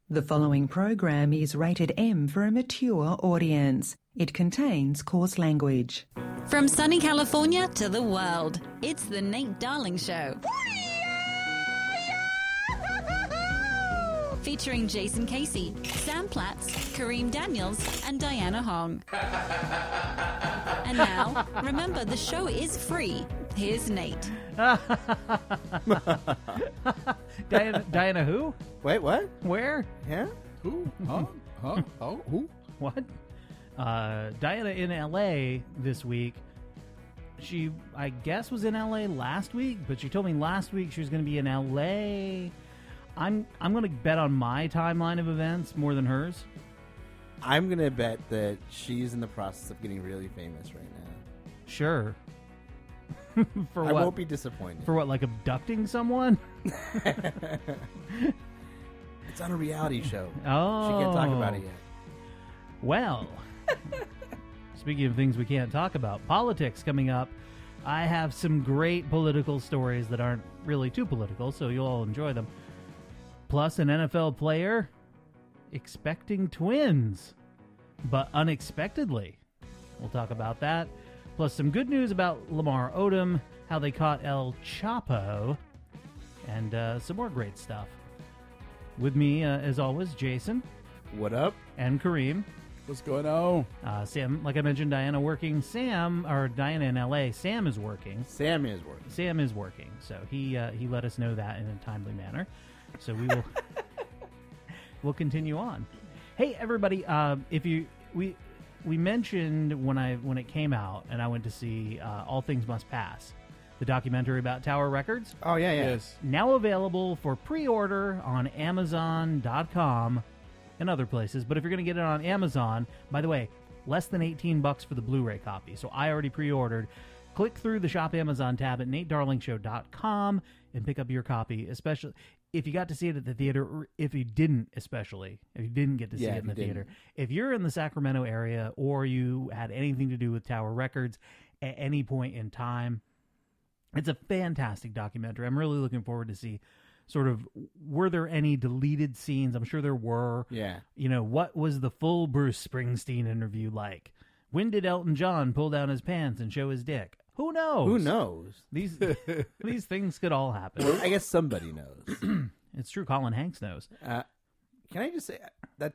The following program is rated M for a mature audience. It contains coarse language. From sunny California to the world, it's the Nate Darling Show. Featuring Jason Casey, Sam Platts, Kareem Daniels, and Diana Hong. And now, remember, the show is free. Here's Nate. Diana who? Wait, what? Where? Yeah? Who? Huh? Oh, who? What? Diana in LA this week. She, I guess, was in LA last week, but she told me last week she was going to be in LA. I'm going to bet on my timeline of events more than hers. I'm going to bet that she's in the process of getting really famous right now. Sure. For I what? won't be disappointed. For what, like abducting someone? It's on a reality show. Oh. She can't talk about it yet. Well, speaking of things we can't talk about, politics coming up. I have some great political stories that aren't really too political, so you'll all enjoy them. Plus, an NFL player expecting twins, but unexpectedly. We'll talk about that. Plus, some good news about Lamar Odom, how they caught El Chapo, and some more great stuff. With me, as always, Jason. What up? And Kareem. What's going on? Sam, like I mentioned, Diana working. Diana in LA. Sam is working. Sam is working. So he let us know that in a timely manner. So we will we'll continue on. Hey everybody, we mentioned when it came out and I went to see All Things Must Pass, the documentary about Tower Records. Oh yeah. Yes. Now available for pre-order on Amazon.com and other places. But if you're going to get it on Amazon, by the way, less than $18 for the Blu-ray copy. So I already pre-ordered. Click through the Shop Amazon tab at NateDarlingShow.com and pick up your copy, especially if you got to see it at the theater, or if you didn't get to see it in the theater. If you're in the Sacramento area or you had anything to do with Tower Records at any point in time, it's a fantastic documentary. I'm really looking forward to see sort of, were there any deleted scenes? I'm sure there were. Yeah. You know, what was the full Bruce Springsteen interview like? When did Elton John pull down his pants and show his dick? Who knows? These things could all happen. I guess somebody knows. It's true. Colin Hanks knows. Can I just say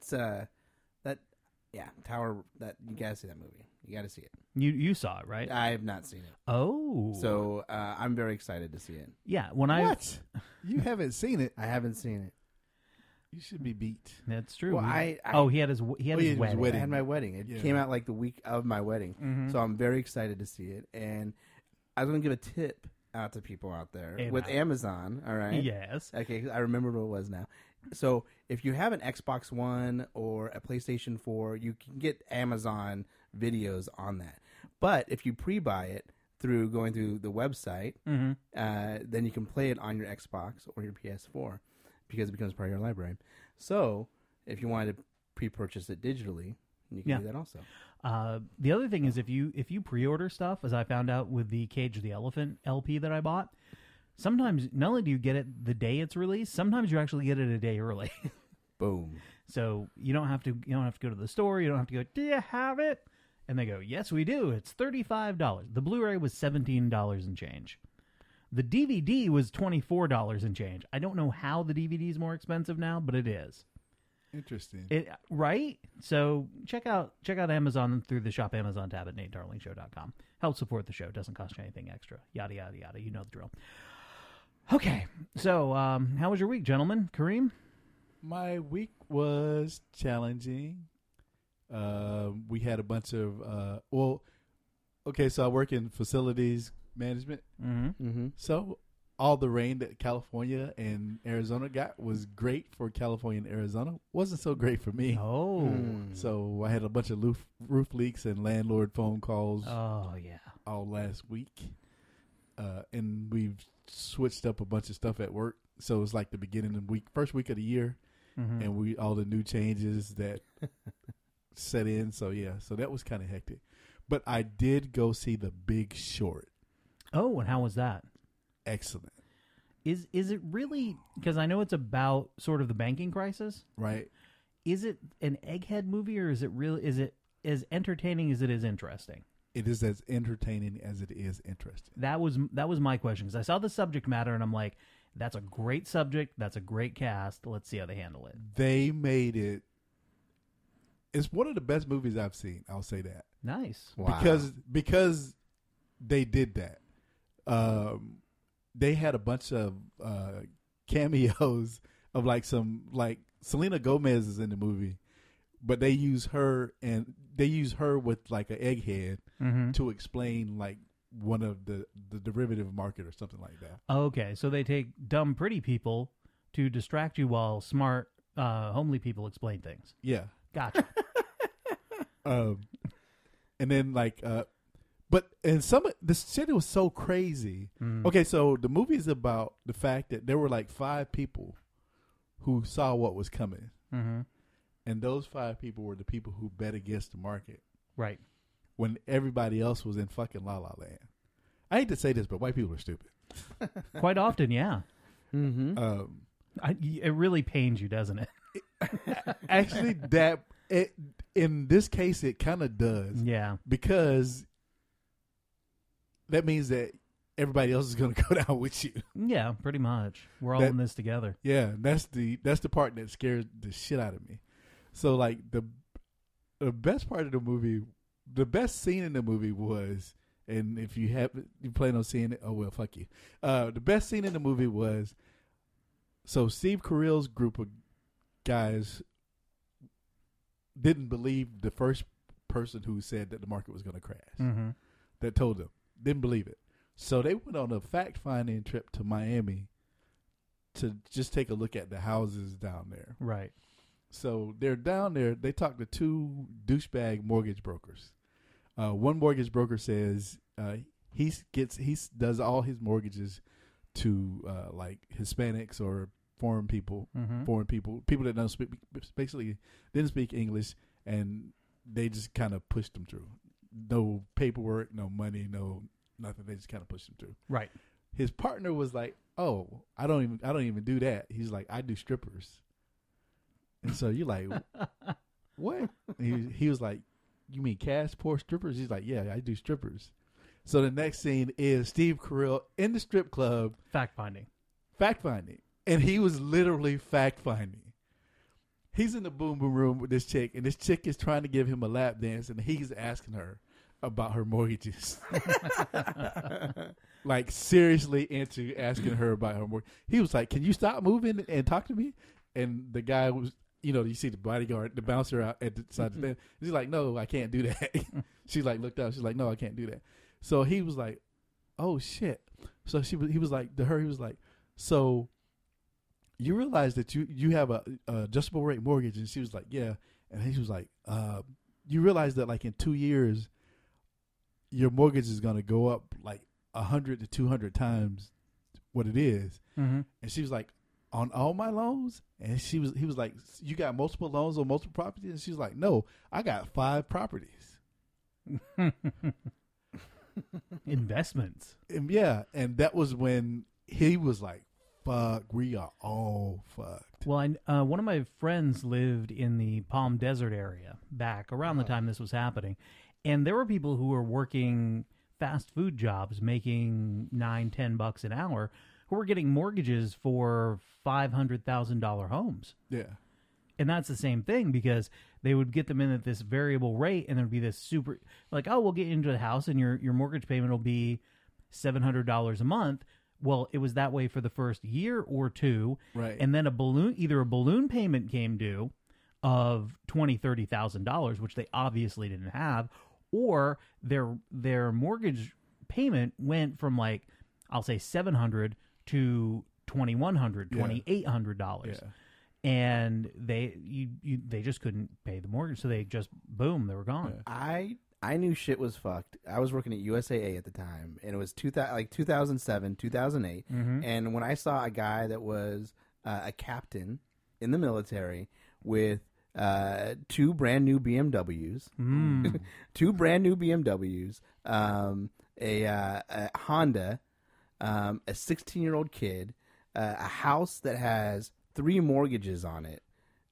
Tower, that you gotta see that movie. You gotta see it. You saw it, right? I have not seen it. Oh. So I'm very excited to see it. Yeah. What? You haven't seen it? I haven't seen it. You should be beat. That's true. Well, he had his wedding. I had my wedding. It came out like the week of my wedding. Mm-hmm. So I'm very excited to see it. And I was going to give a tip out to people out there with Amazon. All right. Yes. Okay. I remember what it was now. So if you have an Xbox One or a PlayStation 4, you can get Amazon videos on that. But if you pre-buy it through going through the website, then you can play it on your Xbox or your PS4. Because it becomes part of your library. So, if you wanted to pre-purchase it digitally, you can do that also. The other thing is if you pre-order stuff, as I found out with the Cage the Elephant LP that I bought, sometimes not only do you get it the day it's released, sometimes you actually get it a day early. Boom. So you don't have to go to the store. You don't have to go, do you have it? And they go, yes, we do. It's $35. The Blu-ray was $17 and change. The DVD was $24 and change. I don't know how the DVD is more expensive now, but it is. Interesting. Right? So check out Amazon through the Shop Amazon tab at NateDarlingShow.com. Help support the show. Doesn't cost you anything extra. Yada, yada, yada. You know the drill. Okay. So how was your week, gentlemen? Kareem? My week was challenging. We had a bunch of... so I work in facilities management. So all the rain that California and Arizona got was great for California and Arizona. Wasn't so great for me. So I had a bunch of roof leaks and landlord phone calls. Oh yeah, all last week. And we've switched up a bunch of stuff at work. So it's like the beginning of the first week of the year, and all the new changes that set in. So that was kind of hectic. But I did go see The Big Short. Oh, and how was that? Excellent. Is it really, because I know it's about sort of the banking crisis, right? Is it an egghead movie, or is it as entertaining as it is interesting? It is as entertaining as it is interesting. That was my question, because I saw the subject matter and I'm like, that's a great subject, that's a great cast. Let's see how they handle it. They made it. It's one of the best movies I've seen. I'll say that. Nice. Wow. Because they did that. They had a bunch of cameos of like Selena Gomez is in the movie, but they use her with like an egghead to explain like one of the derivative market or something like that. Okay, so they take dumb, pretty people to distract you while smart, homely people explain things. Yeah. Gotcha. And then the shit was so crazy. Okay, so the movie's about the fact that there were like 5 people who saw what was coming, and those 5 people were the people who bet against the market, right? When everybody else was in fucking La La Land. I hate to say this, but white people are stupid. Quite often, yeah. Mm-hmm. It really pains you, doesn't it? Actually, in this case, it kind of does. Yeah. Because that means that everybody else is going to go down with you. Yeah, pretty much. We're all in this together. Yeah, that's the part that scares the shit out of me. So, like, the best part of the movie, the best scene in the movie was, and if you plan on seeing it, oh well, fuck you. The best scene in the movie was, so Steve Carell's group of guys didn't believe the first person who said that the market was going to crash. That told them, didn't believe it. So they went on a fact-finding trip to Miami to just take a look at the houses down there. Right. So they're down there. They talked to 2 douchebag mortgage brokers. One mortgage broker says he does all his mortgages to like Hispanics or foreign people that don't speak, basically didn't speak English, and they just kind of pushed them through. No paperwork, no money, no nothing. They just kind of pushed them through. Right. His partner was like, "Oh, I don't even do that." He's like, "I do strippers." And so you're like, "What?" He was like, "You mean cash pour strippers?" He's like, "Yeah, I do strippers." So the next scene is Steve Carell in the strip club. Fact finding. And he was literally fact finding. He's in the boom boom room with this chick, and this chick is trying to give him a lap dance, and he's asking her about her mortgages. Like, seriously into asking her about her mortgage. He was like, "Can you stop moving and talk to me?" And the guy was, you see the bodyguard, the bouncer out at the side of the stand. He's like, "No, I can't do that." She like looked up. She's like, "No, I can't do that." So he was like, "Oh shit." So he was like, to her, he was like, "So you realize that you have a adjustable rate mortgage?" And she was like, "Yeah." And he was like, "You realize that like in 2 years, your mortgage is going to go up like 100 to 200 times what it is." And she was like, "On all my loans?" And he was like, "You got multiple loans on multiple properties?" And she was like, "No, I got 5 properties." Investments. And yeah, and that was when he was like, "Fuck, we are all fucked." Well, one of my friends lived in the Palm Desert area back around the time this was happening, and there were people who were working fast food jobs, making $9-10 an hour, who were getting mortgages for $500,000 homes. Yeah. And that's the same thing, because they would get them in at this variable rate, and there'd be this super, like, "Oh, we'll get you into the house, and your mortgage payment will be $700 a month." Well, it was that way for the first year or two, right? And then either a balloon payment came due of $20,000-30,000, which they obviously didn't have, or their mortgage payment went from, like, I'll say $700 to $2,100, $2,800. Yeah. And they just couldn't pay the mortgage, so they just boom, they were gone. Yeah. I knew shit was fucked. I was working at USAA at the time, and it was 2007, 2008. And when I saw a guy that was a captain in the military with 2 brand new BMWs, a Honda, a 16-year-old kid, a house that has 3 mortgages on it.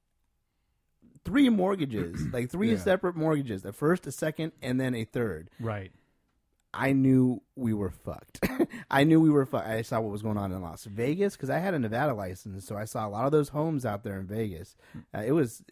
3 mortgages, like 3 separate mortgages, a first, a second, and then a third. Right. I knew we were fucked. I knew we were fucked. I saw what was going on in Las Vegas because I had a Nevada license, so I saw a lot of those homes out there in Vegas. It was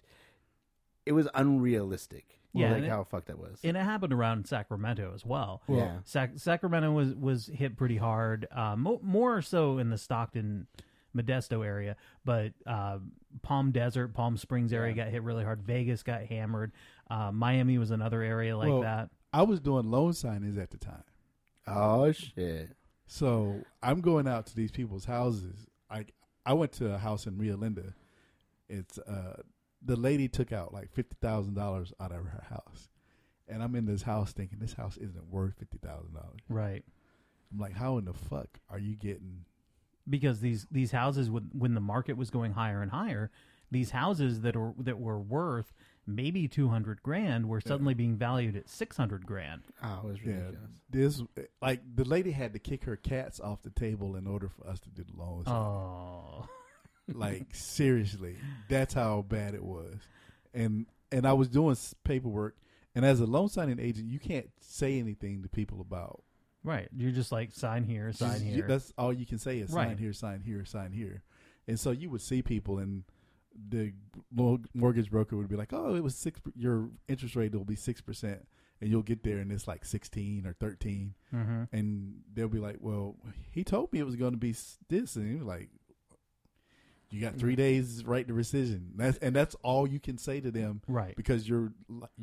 unrealistic. Yeah, like how fucked that was. And it happened around Sacramento as well. Yeah, Sacramento was hit pretty hard, more so in the Stockton, Modesto area, but Palm Desert, Palm Springs area got hit really hard. Vegas got hammered. Miami was another area like that. I was doing loan signings at the time. Oh shit! So I'm going out to these people's houses. I went to a house in Rio Linda. It's the lady took out like $50,000 out of her house, and I'm in this house thinking this house isn't worth $50,000. Right. I'm like, how in the fuck are you getting? Because these houses, when the market was going higher and higher, these houses that were worth maybe $200,000 were suddenly being valued at $600,000. Oh, it was ridiculous. This like the lady had to kick her cats off the table in order for us to do the loan. Oh, like seriously, that's how bad it was. And I was doing paperwork, and as a loan signing agent, you can't say anything to people about. Right, you're just like sign here, sign here. That's all you can say is sign here, sign here, sign here. And so you would see people, and the mortgage broker would be like, "Oh, it was 6. Your interest rate will be 6%," and you'll get there, and it's like 16 or 13, and they'll be like, "Well, he told me it was going to be this," and you're like, "You got 3 days right to rescission." That's all you can say to them, right? Because you're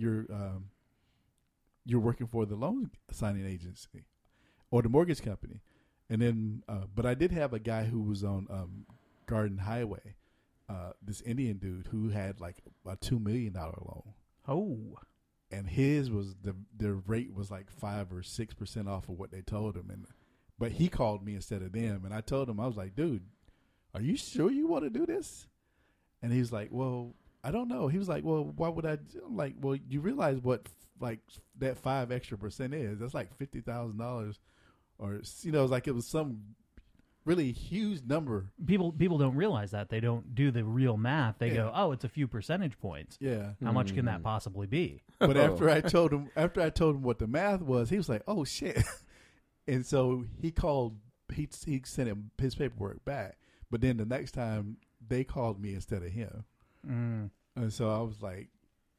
working for the loan signing agency or the mortgage company, and then but I did have a guy who was on Garden Highway. This Indian dude who had like a $2 million loan. Oh, and his was the rate was like 5 or 6% off of what they told him, but he called me instead of them, and I told him, I was like, "Dude, are you sure you want to do this?" And he was like, "Well, I don't know." He was like, "Well, why would I?" I'm like, "Well, you realize what like that 5% extra is? That's like $50,000, or it's like it was some." Really huge number. People don't realize that. They don't do the real math. They go, "Oh, it's a few percentage points." Yeah. How much can that possibly be? But after I told him what the math was, he was like, "Oh shit!" And so he called. He sent him his paperwork back. But then the next time they called me instead of him, and so I was like,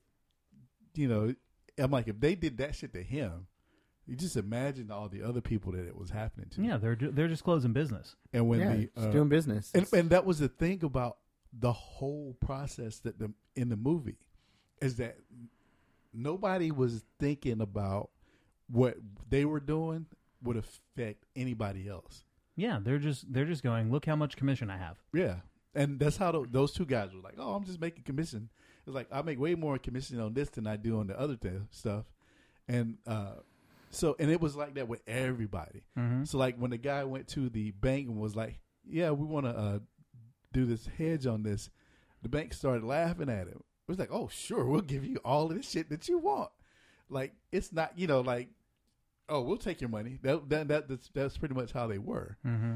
I'm like, if they did that shit to him. You just imagine all the other people that it was happening to. Yeah, they're just closing business. And when just doing business, and that was the thing about the whole process in the movie is that nobody was thinking about what they were doing would affect anybody else. Yeah, they're just going, "Look how much commission I have." Yeah, and that's how those two guys were like, "Oh, I'm just making commission." It's like I make way more commission on this than I do on the other stuff, and. So, and it was like that with everybody. So, like, when the guy went to the bank and was like, "Yeah, we want to do this hedge on this," the bank started laughing at him. It was like, "Oh, sure, we'll give you all of this shit that you want." Like, it's not, like, "Oh, we'll take your money." That's pretty much how they were.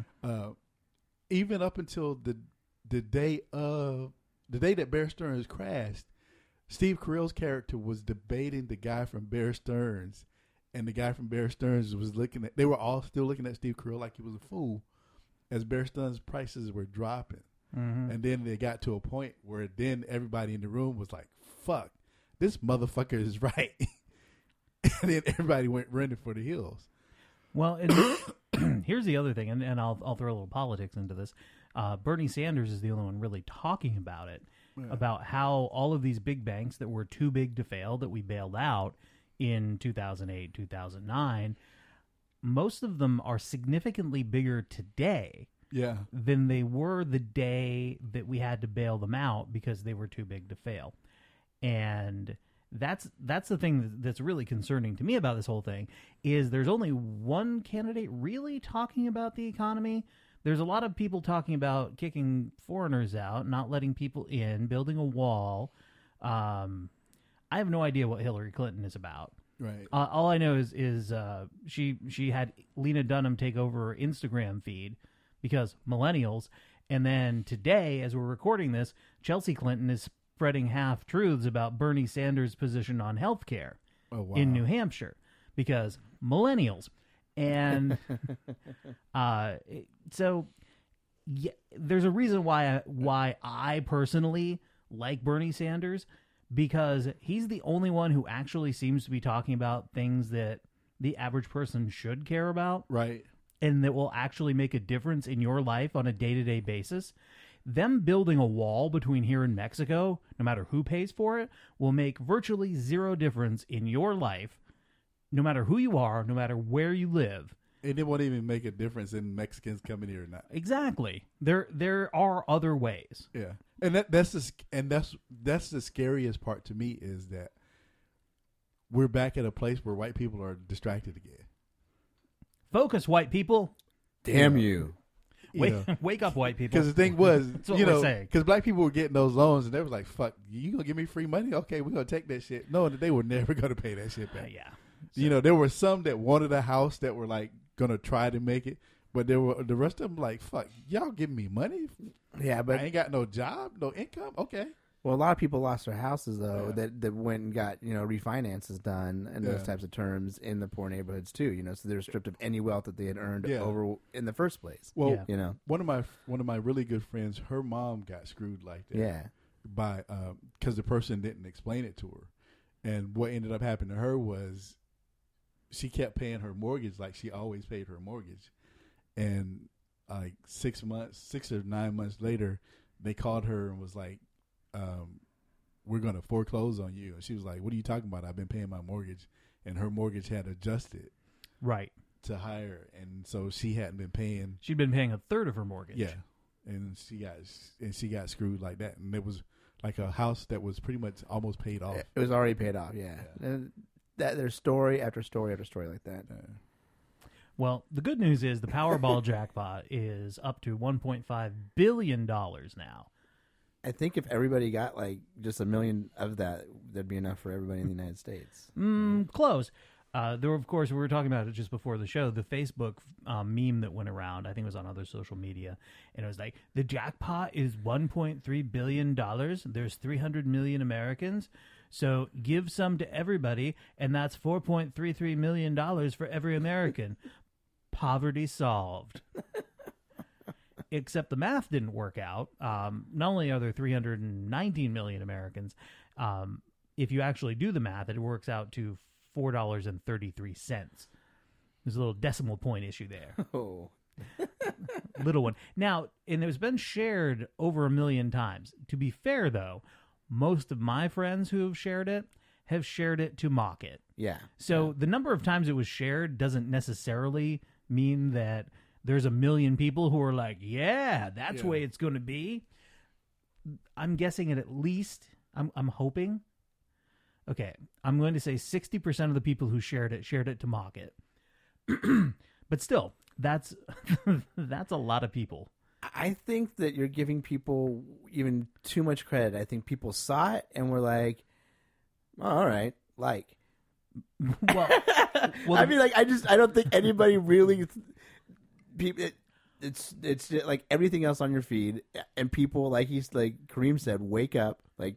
Even up until the day that Bear Stearns crashed, Steve Carell's character was debating the guy from Bear Stearns. And the guy from Bear Stearns was they were all still looking at Steve Carell like he was a fool as Bear Stearns' prices were dropping. And then they got to a point where then everybody in the room was like, "Fuck, this motherfucker is right." And then everybody went running for the hills. Well, and here's the other thing, and I'll throw a little politics into this. Bernie Sanders is the only one really talking about it, about how all of these big banks that were too big to fail that we bailed out in 2008, 2009, most of them are significantly bigger today than they were the day that we had to bail them out because they were too big to fail. And that's the thing that's really concerning to me about this whole thing is there's only one candidate really talking about the economy. There's a lot of people talking about kicking foreigners out, not letting people in, building a wall. I have no idea what Hillary Clinton is about. Right. All I know is she had Lena Dunham take over her Instagram feed because millennials. And then today, as we're recording this, Chelsea Clinton is spreading half-truths about Bernie Sanders' position on health care in New Hampshire because millennials. And so yeah, there's a reason why I personally like Bernie Sanders, because he's the only one who actually seems to be talking about things that the average person should care about. Right. And that will actually make a difference in your life on a day-to-day basis. Them building a wall between here and Mexico, no matter who pays for it, will make virtually zero difference in your life, no matter who you are, no matter where you live. And it won't even make a difference in Mexicans coming here or not. Exactly. There are other ways. Yeah. And that's the scariest part to me, is that we're back at a place where white people are distracted again. Focus, white people. Damn you. Wake up, white people. Because the thing was, because black people were getting those loans, and they was like, fuck, you going to give me free money? Okay, we're going to take that shit. No, they were never going to pay that shit back. Yeah. So, there were some that wanted a house that were like going to try to make it, but there were the rest of them like, fuck, y'all giving me money? Yeah, but I ain't got no job, no income? Okay. Well, a lot of people lost their houses, though, that went and got, refinances done and those types of terms in the poor neighborhoods, too, so they're stripped of any wealth that they had earned over in the first place. Well, one of my really good friends, her mom got screwed like that. Yeah. By, because the person didn't explain it to her. And what ended up happening to her was she kept paying her mortgage like she always paid her mortgage. And like 6 or 9 months later, they called her and was like, we're going to foreclose on you. And she was like, what are you talking about? I've been paying my mortgage. And her mortgage had adjusted right to higher, and so she hadn't been paying. She'd been paying a third of her mortgage. Yeah. And she got screwed like that. And it was like a house that was pretty much almost paid off. It was already paid off, yeah. And there's story after story after story like that. Well, the good news is the Powerball jackpot is up to $1.5 billion now. I think if everybody got like just $1 million of that, that'd be enough for everybody in the United States. Close. There were, of course, we were talking about it just before the show, the Facebook meme that went around. I think it was on other social media. And it was like, the jackpot is $1.3 billion. There's 300 million Americans. So give some to everybody. And that's $4.33 million for every American. Poverty solved. Except the math didn't work out. Not only are there 319 million Americans, if you actually do the math, it works out to $4.33. There's a little decimal point issue there. Oh. Little one. Now, and it's been shared over 1 million times. To be fair, though, most of my friends who have shared it to mock it. Yeah. So the number of times it was shared doesn't necessarily mean that there's 1 million people who are like, yeah, that's the way it's going to be. I'm guessing at least, I'm hoping. Okay, I'm going to say 60% of the people who shared it to mock it. But still, that's a lot of people. I think that you're giving people even too much credit. I think people saw it and were like, oh, all right, like. Well, I mean, like, I don't think anybody really. It's like everything else on your feed, and people like Kareem said, wake up.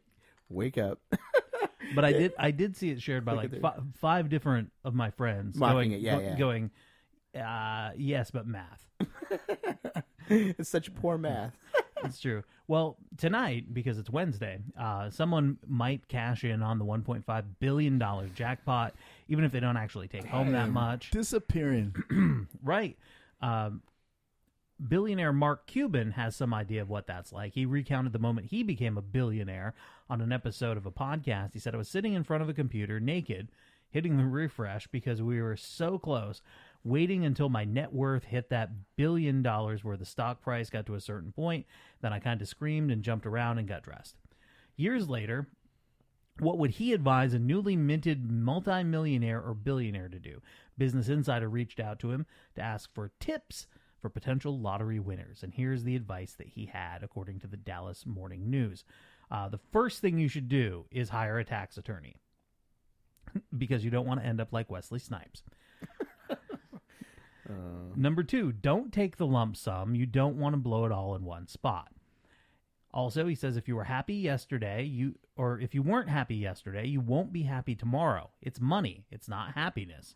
But I did see it shared by like five different of my friends mocking going, yes, but math. It's such poor math. It's true. Well, tonight, because it's Wednesday, someone might cash in on the $1.5 billion jackpot, even if they don't actually take home that much. Disappearing. Right. Billionaire Mark Cuban has some idea of what that's like. He recounted the moment he became a billionaire on an episode of a podcast. He said, I was sitting in front of a computer naked, hitting the refresh because we were so close, waiting until my net worth hit that $1 billion where the stock price got to a certain point. Then I kind of screamed and jumped around and got dressed. Years later, what would he advise a newly minted multimillionaire or billionaire to do? Business Insider reached out to him to ask for tips for potential lottery winners. And here's the advice that he had, according to the Dallas Morning News. The first thing you should do is hire a tax attorney because you don't want to end up like Wesley Snipes. Number 2, don't take the lump sum. You don't want to blow it all in one spot. Also, he says if you were happy yesterday, if you weren't happy yesterday, you won't be happy tomorrow. It's money. It's not happiness.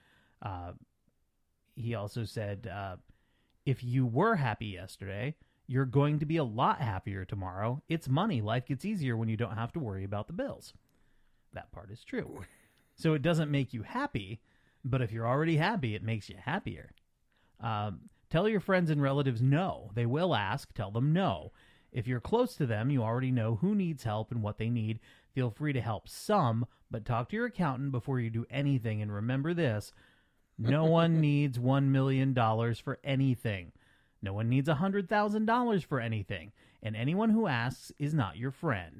He also said if you were happy yesterday, you're going to be a lot happier tomorrow. It's money. Life gets easier when you don't have to worry about the bills. That part is true. So it doesn't make you happy, but if you're already happy, it makes you happier. Tell your friends and relatives no. They will ask. Tell them no. If you're close to them, you already know who needs help and what they need. Feel free to help some, but talk to your accountant before you do anything. And remember this, no one needs $1 million for anything. No one needs $100,000 for anything. And anyone who asks is not your friend.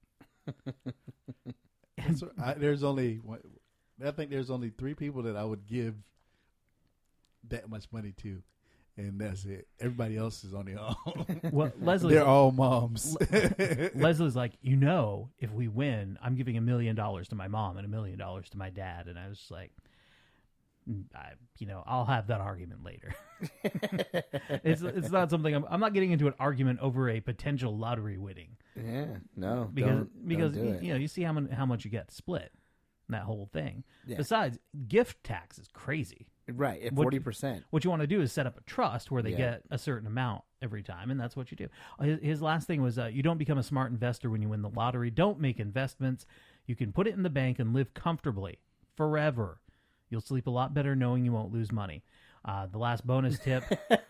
I think there's only 3 people that I would give that much money to. And that's it. Everybody else is on their own. Well, Leslie, they're all moms. Leslie's like, if we win, I'm giving $1 million to my mom and $1 million to my dad. And I was just like, I'll have that argument later. It's not something I'm not getting into an argument over a potential lottery winning. Yeah, no, because don't do it. you see how much you get to split, that whole thing. Yeah. Besides, gift tax is crazy. Right, at 40%. What you want to do is set up a trust where they get a certain amount every time, and that's what you do. His last thing was, you don't become a smart investor when you win the lottery. Don't make investments. You can put it in the bank and live comfortably forever. You'll sleep a lot better knowing you won't lose money. The last bonus tip,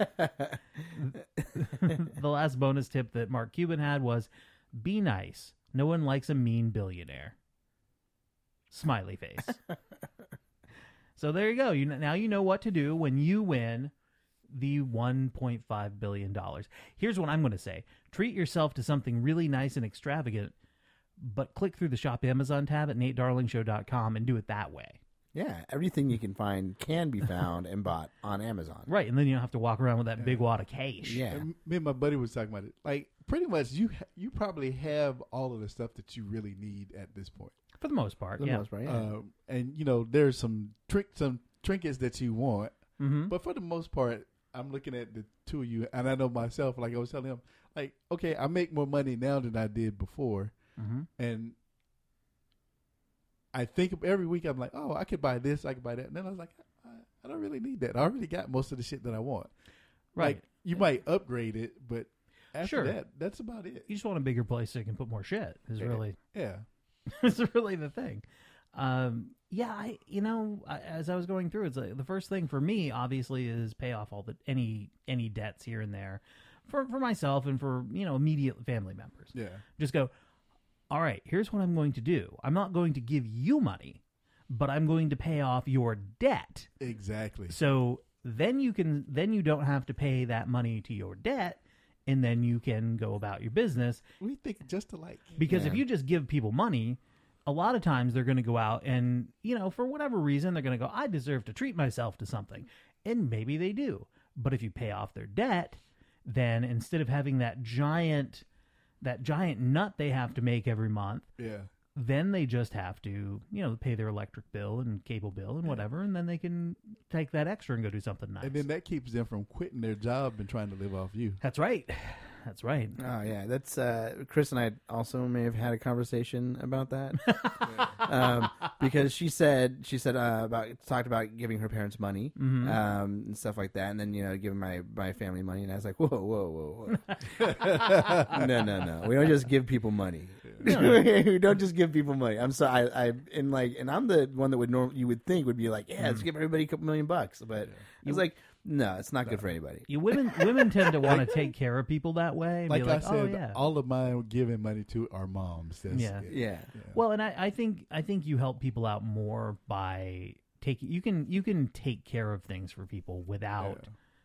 that Mark Cuban had was, be nice. No one likes a mean billionaire. Smiley face. So there you go. Now you know what to do when you win the $1.5 billion. Here's what I'm going to say. Treat yourself to something really nice and extravagant, but click through the Shop Amazon tab at natedarlingshow.com and do it that way. Yeah, everything you can find can be found and bought on Amazon. Right, and then you don't have to walk around with that big wad of cash. Yeah. And me and my buddy was talking about it. Like, pretty much you probably have all of the stuff that you really need at this point. For the most part, And, there's some trinkets that you want. Mm-hmm. But for the most part, I'm looking at the two of you, and I know myself, like I was telling him, like, okay, I make more money now than I did before. Mm-hmm. And I think every week I'm like, oh, I could buy this, I could buy that. And then I was like, I don't really need that. I already got most of the shit that I want. Right. Like, you might upgrade it, but after that, that's about it. You just want a bigger place so you can put more shit. Yeah. It's really the thing. As I was going through, it's like the first thing for me, obviously, is pay off all any debts here and there for myself and for, immediate family members. Yeah. Just go, all right, here's what I'm going to do. I'm not going to give you money, but I'm going to pay off your debt. Exactly. So then you don't have to pay that money to your debt, and then you can go about your business. We think just alike. Because if you just give people money, a lot of times they're going to go out and, for whatever reason, they're going to go, I deserve to treat myself to something. And maybe they do. But if you pay off their debt, then instead of having that giant nut they have to make every month, then they just have to, pay their electric bill and cable bill and whatever, and then they can take that extra and go do something nice. And then that keeps them from quitting their job and trying to live off you. That's right. That's right. Oh yeah, that's Chris and I also may have had a conversation about that because she said talked about giving her parents money and stuff like that, and then giving my family money, and I was like, whoa. No, we don't just give people money. We don't just give people money. I'm sorry, and I'm the one that you would think would be like, let's give everybody a couple $1 million, but I was like, no, it's not good for anybody. Women tend to want to take care of people that way. And like be like, I said, all of mine giving money to are moms. Yeah. Well, and I think you help people out more by you can take care of things for people without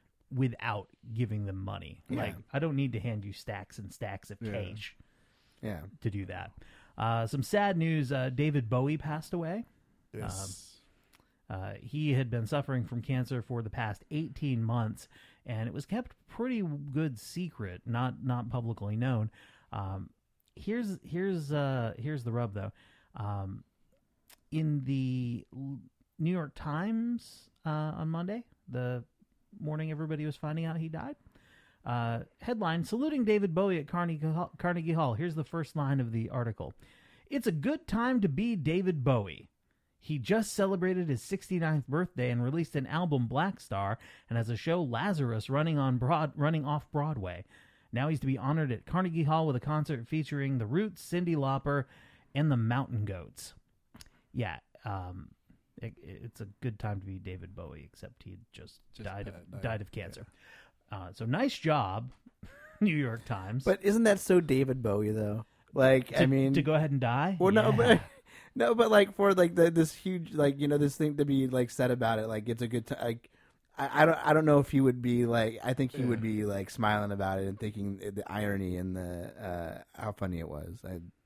giving them money. Yeah. Like, I don't need to hand you stacks and stacks of cash. Yeah. To do that. Some sad news. David Bowie passed away. Yes. He had been suffering from cancer for the past 18 months, and it was kept pretty good secret, not publicly known. Here's the rub, though. In the New York Times on Monday, the morning everybody was finding out he died. Headline, saluting David Bowie at Carnegie Hall. Here's the first line of the article. It's a good time to be David Bowie. He just celebrated his 69th birthday and released an album, Black Star, and has a show, Lazarus, running off Broadway. Now he's to be honored at Carnegie Hall with a concert featuring The Roots, Cyndi Lauper, and the Mountain Goats. Yeah, it's a good time to be David Bowie, except he just died of cancer. Yeah. So nice job, New York Times. But isn't that so David Bowie though? Like, to go ahead and die. Well, yeah. No, but like for like this huge this thing to be like said about it, like it's a good time. Like, I don't know if he would be like. I think he would be like smiling about it and thinking the irony and the how funny it was.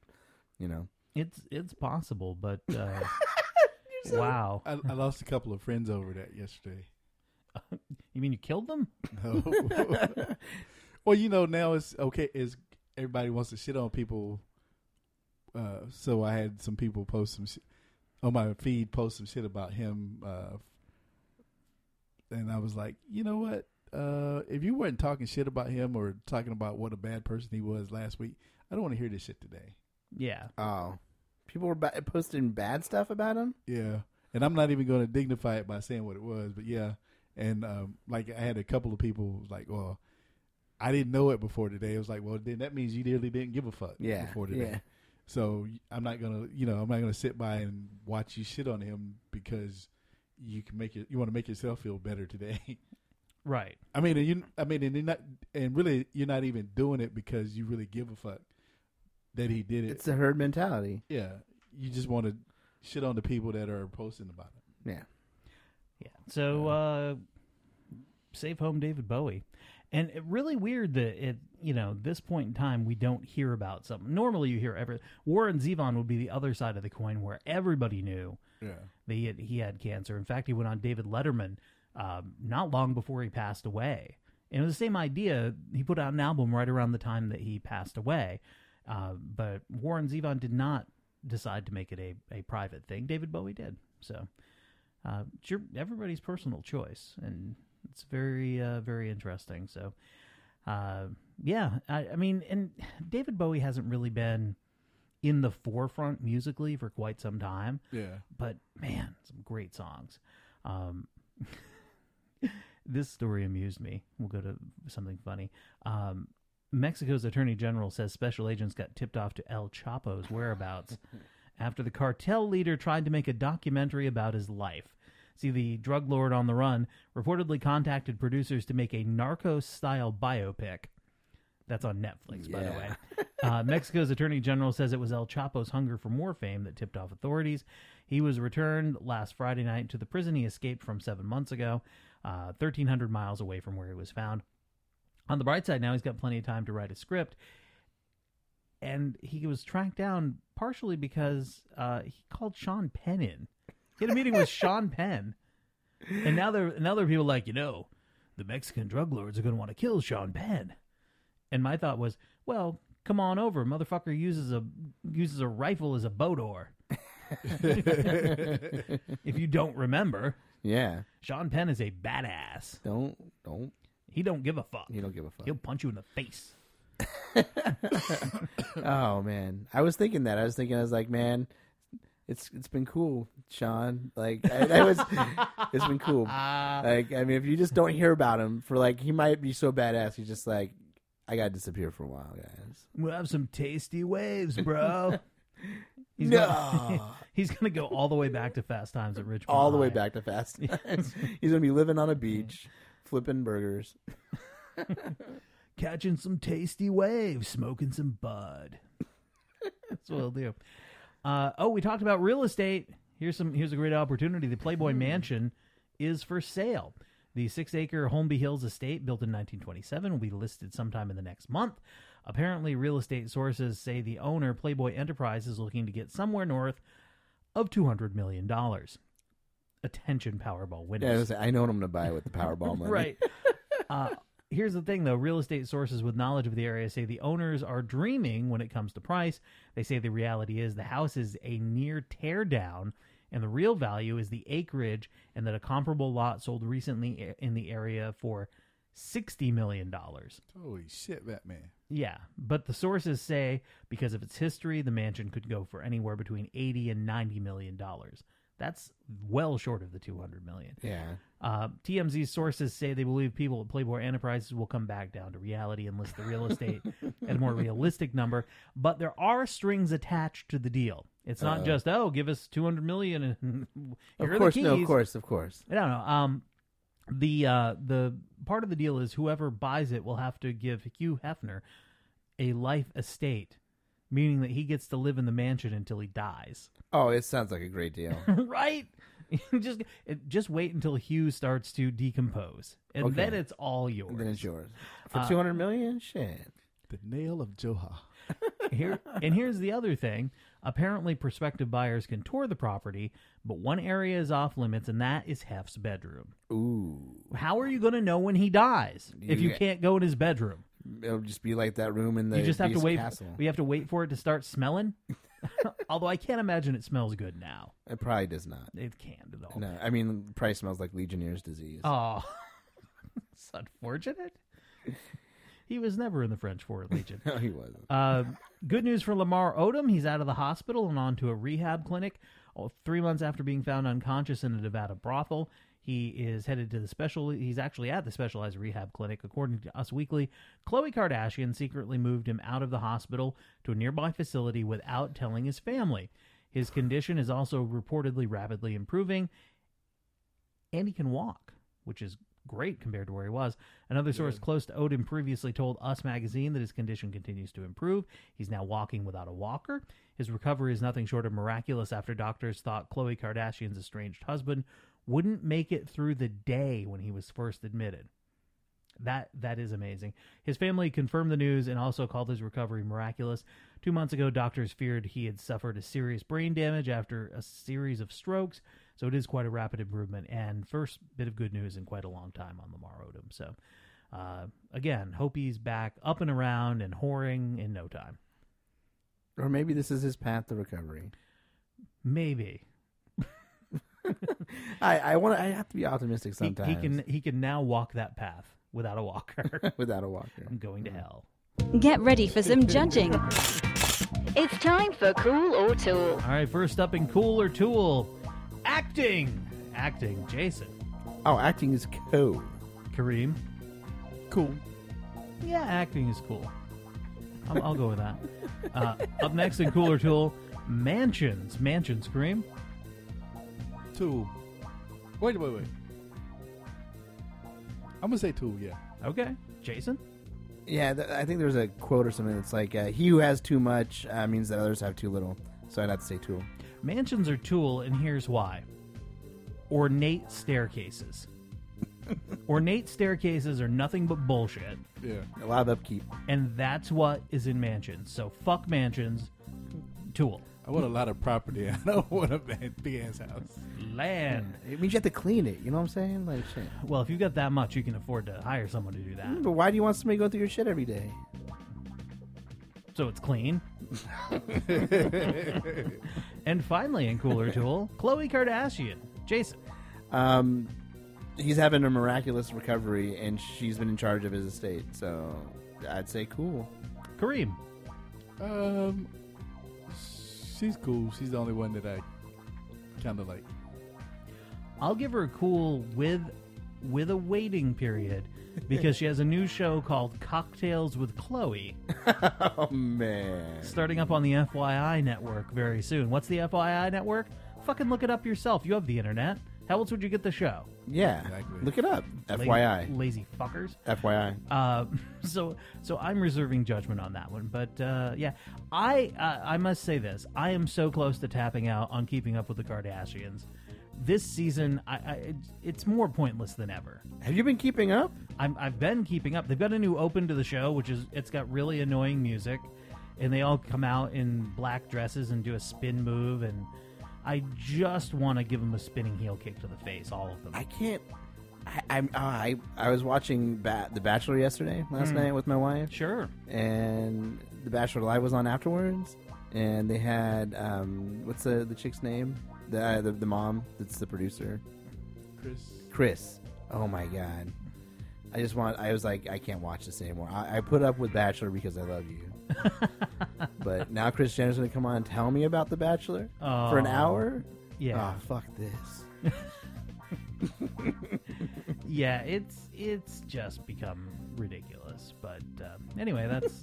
It's possible, but wow. I lost a couple of friends over that yesterday. You mean you killed them? No. Well, now it's okay. Everybody wants to shit on people. So I had some people post some on my feed, post some shit about him. And I was like, you know what? If you weren't talking shit about him or talking about what a bad person he was last week, I don't want to hear this shit today. Yeah. Oh. People were posting bad stuff about him? Yeah. And I'm not even going to dignify it by saying what it was, but yeah. And like I had a couple of people like, well, I didn't know it before today. It was like, well, then that means you really didn't give a fuck before today. Yeah. So I'm not gonna sit by and watch you shit on him because you want to make yourself feel better today. Right. You're not even doing it because you really give a fuck that he did it. It's a herd mentality. Yeah. You just want to shit on the people that are posting about it. Yeah. Yeah. So safe home David Bowie. And it really weird that this point in time we don't hear about something. Normally you hear Warren Zevon would be the other side of the coin where everybody knew that he had cancer. In fact, he went on David Letterman not long before he passed away. And it was the same idea. He put out an album right around the time that he passed away. But Warren Zevon did not decide to make it a private thing. David Bowie did. So it's everybody's personal choice. And it's very, very interesting. So, and David Bowie hasn't really been in the forefront musically for quite some time. Yeah. But, man, some great songs. This story amused me. We'll go to something funny. Mexico's Attorney General says special agents got tipped off to El Chapo's whereabouts after the cartel leader tried to make a documentary about his life. See, the drug lord on the run reportedly contacted producers to make a Narcos-style biopic. That's on Netflix, by the way. Mexico's Attorney General says it was El Chapo's hunger for more fame that tipped off authorities. He was returned last Friday night to the prison he escaped from 7 months ago, 1,300 miles away from where he was found. On the bright side, now he's got plenty of time to write a script. And he was tracked down partially because he called Sean Penn in. He had a meeting with Sean Penn. And now there are people like, the Mexican drug lords are going to want to kill Sean Penn. And my thought was, well, come on over. Motherfucker uses a rifle as a boat oar. If you don't remember. Yeah. Sean Penn is a badass. Don't. He don't give a fuck. He don't give a fuck. He'll punch you in the face. Oh, man. I was thinking, I was like, man, it's been cool, Sean. Like, it's been cool. If you just don't hear about him for he might be so badass. He's just like, I gotta disappear for a while, guys. We'll have some tasty waves, bro. He's gonna go all the way back to Fast Times at Richmond. All the way back to Fast Times. He's gonna be living on a beach, flipping burgers, catching some tasty waves, smoking some bud. That's what he'll do. We talked about real estate. Here's a great opportunity. The Playboy Mansion is for sale. The 6-acre Holmby Hills estate, built in 1927, will be listed sometime in the next month. Apparently, real estate sources say the owner, Playboy Enterprise, is looking to get somewhere north of $200 million. Attention, Powerball winners. Yeah, I know what I'm going to buy with the Powerball money. Right. Here's the thing, though. Real estate sources with knowledge of the area say the owners are dreaming when it comes to price. They say the reality is the house is a near tear down And the real value is the acreage, and that a comparable lot sold recently in the area for $60 million. Holy shit, Batman. Yeah, but the sources say because of its history, the mansion could go for anywhere between $80 and $90 million. That's well short of the $200 million. Yeah. TMZ sources say they believe people at Playboy Enterprises will come back down to reality and list the real estate at a more realistic number. But there are strings attached to the deal. It's not just, give us $200 million and here are the keys. No, of course. I don't know. The part of the deal is whoever buys it will have to give Hugh Hefner a life estate, meaning that he gets to live in the mansion until he dies. Oh, it sounds like a great deal. Right? Just wait until Hugh starts to decompose, and then it's all yours. Then it's yours for $200 million. Shit. The nail of Joha. Here's the other thing. Apparently, prospective buyers can tour the property, but one area is off limits, and that is Hef's bedroom. Ooh. How are you going to know when he dies if you can't go in his bedroom? It'll just be like that room in the You just have to wait. castle. We have to wait for it to start smelling. Although I can't imagine it smells good now. It probably does not. It can't at all. No, I mean, it probably smells like Legionnaire's disease. Oh, it's unfortunate. He was never in the French Foreign Legion. No, he wasn't. Good news for Lamar Odom. He's out of the hospital and on to a rehab clinic. 3 months after being found unconscious in a Nevada brothel, he is headed to he's actually at the specialized rehab clinic. According to Us Weekly, Khloe Kardashian secretly moved him out of the hospital to a nearby facility without telling his family. His condition is also reportedly rapidly improving, and he can walk, which is great compared to where he was. Another source close to Odom previously told Us Magazine that his condition continues to improve. He's now walking without a walker. His recovery is nothing short of miraculous after doctors thought Khloe Kardashian's estranged husband wouldn't make it through the day when he was first admitted. That is amazing. His family confirmed the news and also called his recovery miraculous. 2 months ago, doctors feared he had suffered a serious brain damage after a series of strokes, so it is quite a rapid improvement, and first bit of good news in quite a long time on Lamar Odom. So, again, hope he's back up and around and whoring in no time. Or maybe this is his path to recovery. Maybe. I have to be optimistic sometimes. He can now walk that path without a walker. Without a walker. I'm going to hell. Get ready for some judging. It's time for Cool or Tool. All right, first up in Cool or Tool, acting. Jason. Oh, acting is cool. Kareem. Cool. Yeah, acting is cool. I'll go with that. Up next in Cool or Tool, mansions. Kareem. Tool. Wait. I'm going to say Tool, yeah. Okay. Jason? Yeah, I think there's a quote or something that's like, he who has too much means that others have too little. So I'd have to say Tool. Mansions are Tool, and here's why. Ornate staircases. Ornate staircases are nothing but bullshit. Yeah. A lot of upkeep. And that's what is in mansions. So fuck mansions. Tool. I want a lot of property. I don't want a big-ass house. Land. It means you have to clean it. You know what I'm saying? Like, shit. Well, if you've got that much, you can afford to hire someone to do that. But why do you want somebody to go through your shit every day? So it's clean. And finally, in Cooler Tool, Khloe Kardashian. Jason. He's having a miraculous recovery, and she's been in charge of his estate. So I'd say cool. Kareem. She's cool. She's the only one that I kind of like. I'll give her a cool with a waiting period because she has a new show called Cocktails with Khloe. Oh, man. Starting up on the FYI network very soon. What's the FYI network? Fucking look it up yourself. You have the internet. How else would you get the show? Yeah. Exactly. Look it up. FYI. Lazy fuckers. FYI. So I'm reserving judgment on that one. But yeah, I must say this. I am so close to tapping out on Keeping Up with the Kardashians. This season, it's more pointless than ever. Have you been keeping up? I've been keeping up. They've got a new open to the show, which is it's got really annoying music, and they all come out in black dresses and do a spin move, and I just want to give them a spinning heel kick to the face, all of them. I can't. I was watching The Bachelor last night with my wife. Sure. And The Bachelor Live was on afterwards. and they had what's the chick's name? The mom that's the producer. Chris. Oh my god. I was like, I can't watch this anymore. I put up with Bachelor because I love you. But now Kris Jenner's going to come on and tell me about The Bachelor for an hour? Yeah. Oh, fuck this. Yeah, it's just become ridiculous. But anyway, that's...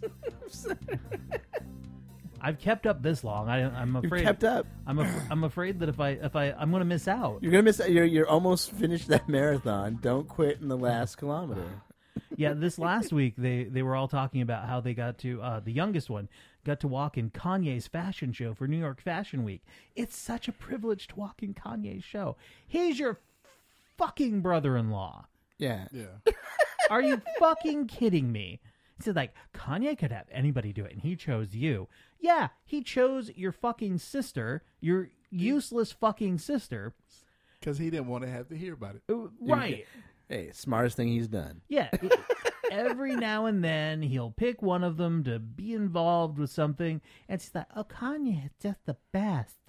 I've kept up this long. I'm afraid. You've kept up. I'm afraid that if I'm going to miss out. You're going to miss out. You're almost finished that marathon. Don't quit in the last kilometer. Yeah, this last week they were all talking about how they got to the youngest one got to walk in Kanye's fashion show for New York Fashion Week. It's such a privilege to walk in Kanye's show. He's your fucking brother-in-law. Yeah. Are you fucking kidding me? He said, like, Kanye could have anybody do it, and he chose you. Yeah, he chose your fucking sister, your useless fucking sister. Because he didn't want to have to hear about it. Right. Hey, smartest thing he's done. Yeah. Every now and then, he'll pick one of them to be involved with something, and it's like, oh, Kanye is just the best.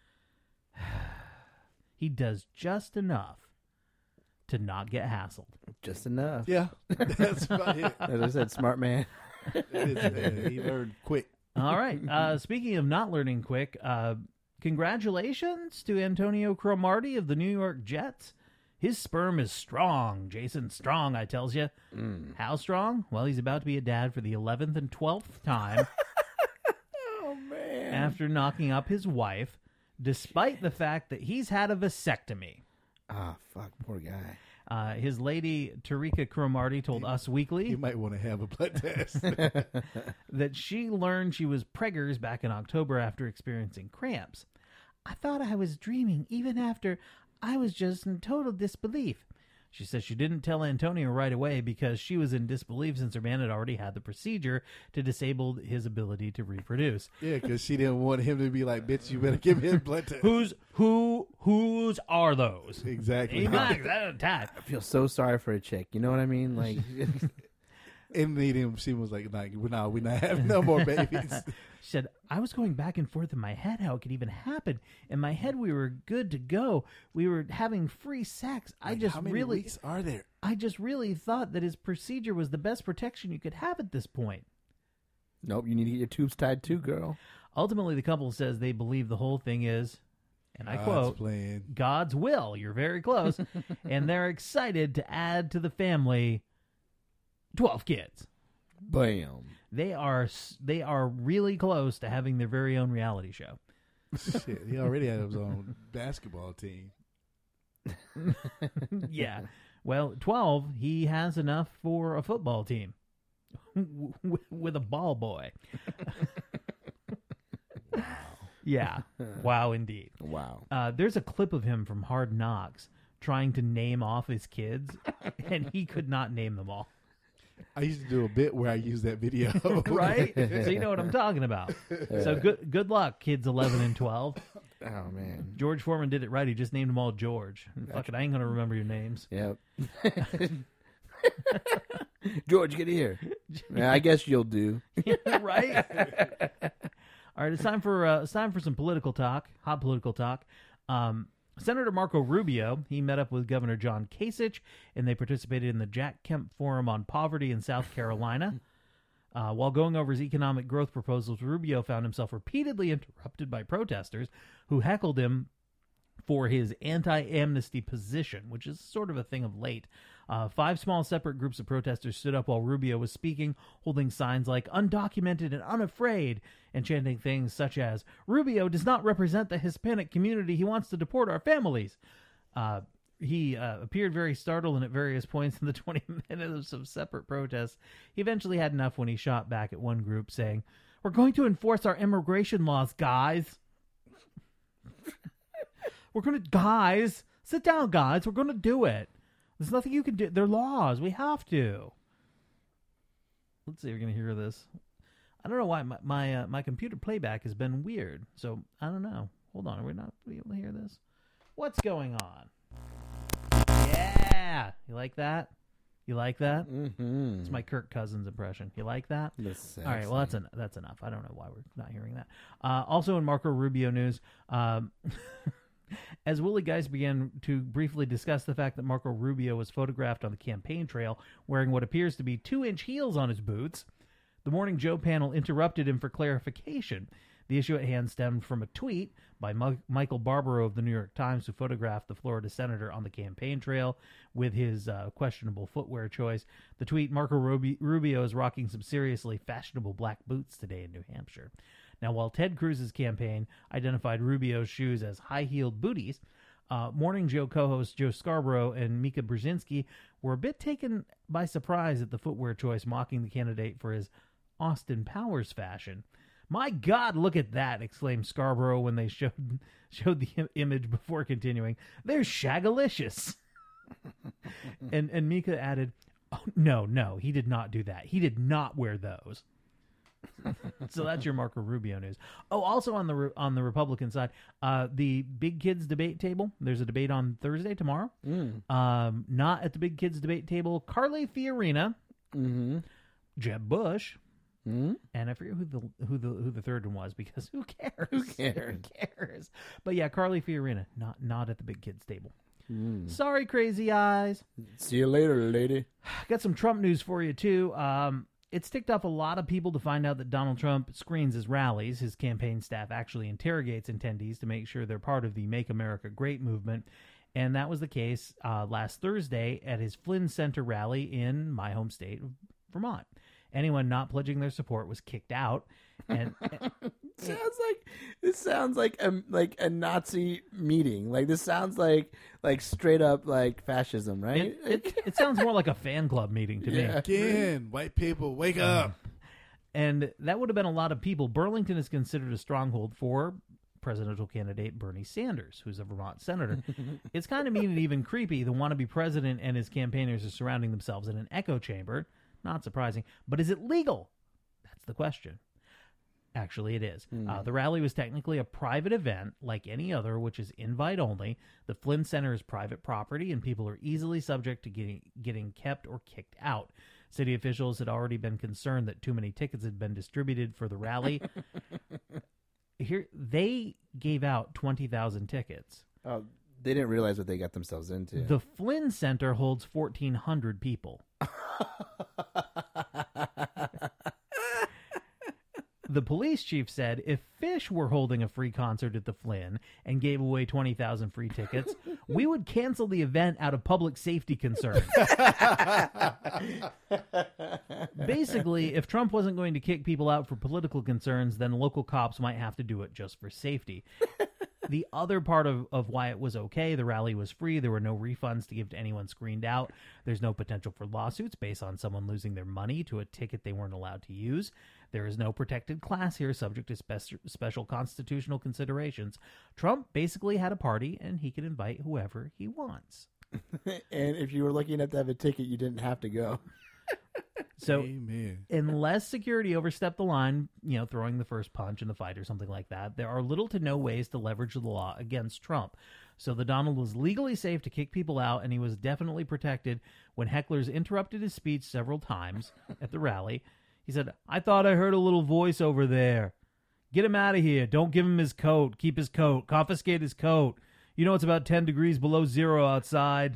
He does just enough to not get hassled. Just enough. Yeah, that's about it. As I said, smart man. He learned quick. All right. Speaking of not learning quick, congratulations to Antonio Cromartie of the New York Jets. His sperm is strong, Jason. Strong, I tells you. How strong? Well, he's about to be a dad for the 11th and 12th time. Oh, man. After knocking up his wife, despite the fact that he's had a vasectomy. Ah, fuck, poor guy. His lady, Tarika Cromartie, told Us Weekly You might want to have a blood test. that she learned she was preggers back in October after experiencing cramps. I thought I was dreaming even after I was just in total disbelief. She says she didn't tell Antonio right away because she was in disbelief since her man had already had the procedure to disable his ability to reproduce. Yeah, because she didn't want him to be like, bitch, you better give me a blood test. Whose are those? Exactly. I I feel so sorry for a chick. You know what I mean? Like, And then she was like, we're not having no more babies. She said, I was going back and forth in my head how it could even happen. In my head, we were good to go. We were having free sex. How many weeks are there? I just really thought that his procedure was the best protection you could have at this point. nope, you need to get your tubes tied too, girl. Ultimately, the couple says they believe the whole thing is, and I quote, God's will. You're very close. And they're excited to add to the family 12 kids. Bam. They are really close to having their very own reality show. Shit, he already had his own basketball team. Yeah. Well, 12, he has enough for a football team with a ball boy. Wow. Yeah. Wow, indeed. Wow. There's a clip of him from Hard Knocks trying to name off his kids, and he could not name them all. I used to do a bit where I used that video. Right? So you know what I'm talking about. So good luck, kids 11 and 12. Oh, man. George Foreman did it right. He just named them all George. Fuck it, I ain't going to remember your names. Yep. George, get here. Yeah, I guess you'll do. Right? All right, it's time for some political talk, hot political talk. Senator Marco Rubio, he met up with Governor John Kasich, and they participated in the Jack Kemp Forum on Poverty in South Carolina. While going over his economic growth proposals, Rubio found himself repeatedly interrupted by protesters who heckled him for his anti-amnesty position, which is sort of a thing of late. 5 small separate groups of protesters stood up while Rubio was speaking, holding signs like undocumented and unafraid, and chanting things such as, Rubio does not represent the Hispanic community. He wants to deport our families. He appeared very startled, and at various points in the 20 minutes of separate protests, he eventually had enough when he shot back at one group saying, we're going to enforce our immigration laws, guys. Guys, sit down, guys. We're going to do it. There's nothing you can do. They're laws. We have to. Let's see if we're going to hear this. I don't know why my computer playback has been weird. So, I don't know. Hold on. Are we not able to hear this? What's going on? Yeah. You like that? You like that? Mm-hmm. It's my Kirk Cousins impression. You like that? All right, well, that's enough. I don't know why we're not hearing that. Also in Marco Rubio news, as Willie Geist began to briefly discuss the fact that Marco Rubio was photographed on the campaign trail wearing what appears to be 2-inch heels on his boots, the Morning Joe panel interrupted him for clarification. The issue at hand stemmed from a tweet by Michael Barbaro of the New York Times, who photographed the Florida senator on the campaign trail with his questionable footwear choice. The tweet, Marco Rubio is rocking some seriously fashionable black boots today in New Hampshire. Now, while Ted Cruz's campaign identified Rubio's shoes as high-heeled booties, Morning Joe co-hosts Joe Scarborough and Mika Brzezinski were a bit taken by surprise at the footwear choice, mocking the candidate for his Austin Powers fashion. "My God, look at that!" exclaimed Scarborough when they showed the image before continuing. "They're shagalicious." and Mika added, "Oh, no, he did not do that. He did not wear those." So that's your Marco Rubio news. Oh, also on the Republican side, the Big Kids debate table. There's a debate on Thursday, tomorrow. Not at the Big Kids debate table. Carly Fiorina, Jeb Bush, and I forget who the third one was, because who cares? Who cares? Who cares? But yeah, Carly Fiorina, not at the Big Kids table. Sorry, crazy eyes. See you later, lady. Got some Trump news for you too. It's ticked off a lot of people to find out that Donald Trump screens his rallies. His campaign staff actually interrogates attendees to make sure they're part of the Make America Great movement. And that was the case last Thursday at his Flynn Center rally in my home state of Vermont. Anyone not pledging their support was kicked out. And This sounds like a Nazi meeting. Like, this sounds like straight up like fascism, right? It sounds more like a fan club meeting to me. Again, white people, wake up. And that would have been a lot of people. Burlington is considered a stronghold for presidential candidate Bernie Sanders, who's a Vermont senator. It's kind of mean and even creepy. The wannabe president and his campaigners are surrounding themselves in an echo chamber. Not surprising. But is it legal? That's the question. Actually, it is. The rally was technically a private event, like any other, which is invite only. The Flynn Center is private property, and people are easily subject to getting kept or kicked out. City officials had already been concerned that too many tickets had been distributed for the rally. Here, they gave out 20,000 tickets. Oh, they didn't realize what they got themselves into. The Flynn Center holds 1,400 people. The police chief said if Fish were holding a free concert at the Flynn and gave away 20,000 free tickets, we would cancel the event out of public safety concerns. Basically, if Trump wasn't going to kick people out for political concerns, then local cops might have to do it just for safety. The other part of why it was okay, the rally was free. There were no refunds to give to anyone screened out. There's no potential for lawsuits based on someone losing their money to a ticket they weren't allowed to use. There is no protected class here subject to special constitutional considerations. Trump basically had a party, and he can invite whoever he wants. And if you were lucky enough to have a ticket, you didn't have to go. So, Amen. Unless security overstepped the line, throwing the first punch in the fight or something like that, there are little to no ways to leverage the law against Trump. So the Donald was legally safe to kick people out, and he was definitely protected when hecklers interrupted his speech several times at the rally. He said, "I thought I heard a little voice over there. Get him out of here. Don't give him his coat. Keep his coat. Confiscate his coat. You know it's about 10 degrees below zero outside."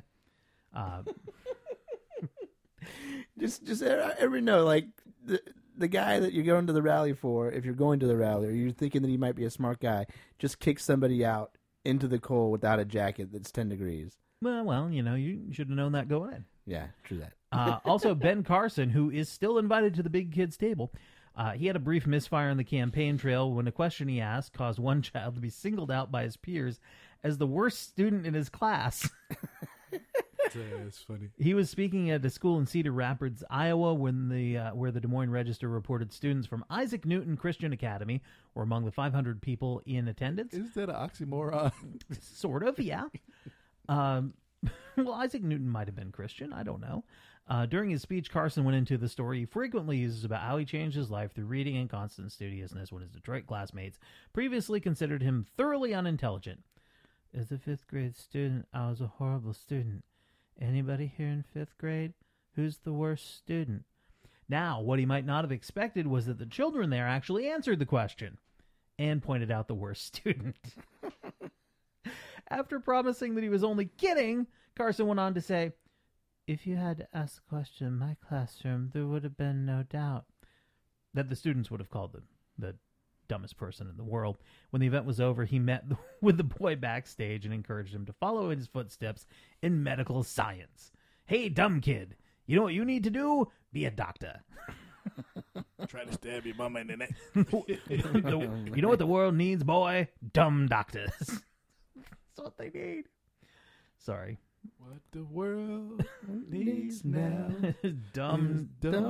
Just every know, like the guy that you're going to the rally for, if you're going to the rally or you're thinking that he might be a smart guy, just kick somebody out into the cold without a jacket that's 10 degrees. Well, you should have known that going in. Yeah, true that. Also, Ben Carson, who is still invited to the Big Kids table, he had a brief misfire on the campaign trail when a question he asked caused one child to be singled out by his peers as the worst student in his class. That's funny. He was speaking at a school in Cedar Rapids, Iowa, when where the Des Moines Register reported students from Isaac Newton Christian Academy were among the 500 people in attendance. Is that an oxymoron? Sort of, yeah. Well, Isaac Newton might have been Christian. I don't know. During his speech, Carson went into the story he frequently uses about how he changed his life through reading and constant studiousness when his Detroit classmates previously considered him thoroughly unintelligent. As a fifth grade student, I was a horrible student. Anybody here in fifth grade Who's the worst student? Now, what he might not have expected was that the children there actually answered the question and pointed out the worst student. After promising that he was only kidding, Carson went on to say, "If you had to ask the question in my classroom, there would have been no doubt that the students would have called him the dumbest person in the world." When the event was over, he met with the boy backstage and encouraged him to follow in his footsteps in medical science. "Hey, dumb kid, you know what you need to do? Be a doctor." Try to stab your mama in the neck. You know what the world needs, boy? Dumb doctors. That's what they need. Sorry. What the world needs now. Dumb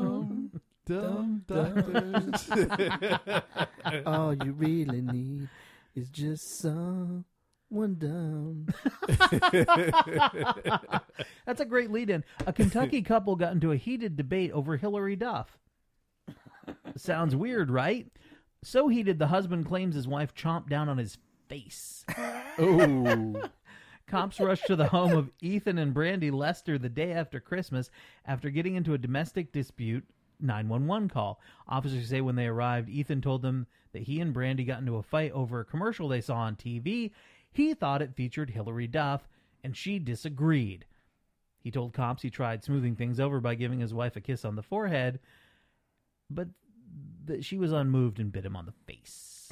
doctors. All you really need is just someone dumb. That's a great lead-in. A Kentucky couple got into a heated debate over Hillary Duff. Sounds weird, right? So heated, the husband claims his wife chomped down on his face. Oh. Cops rushed to the home of Ethan and Brandy Lester the day after Christmas after getting into a domestic dispute 911 call. Officers say when they arrived, Ethan told them that he and Brandy got into a fight over a commercial they saw on TV. He thought it featured Hillary Duff, and she disagreed. He told cops he tried smoothing things over by giving his wife a kiss on the forehead, but that she was unmoved and bit him on the face.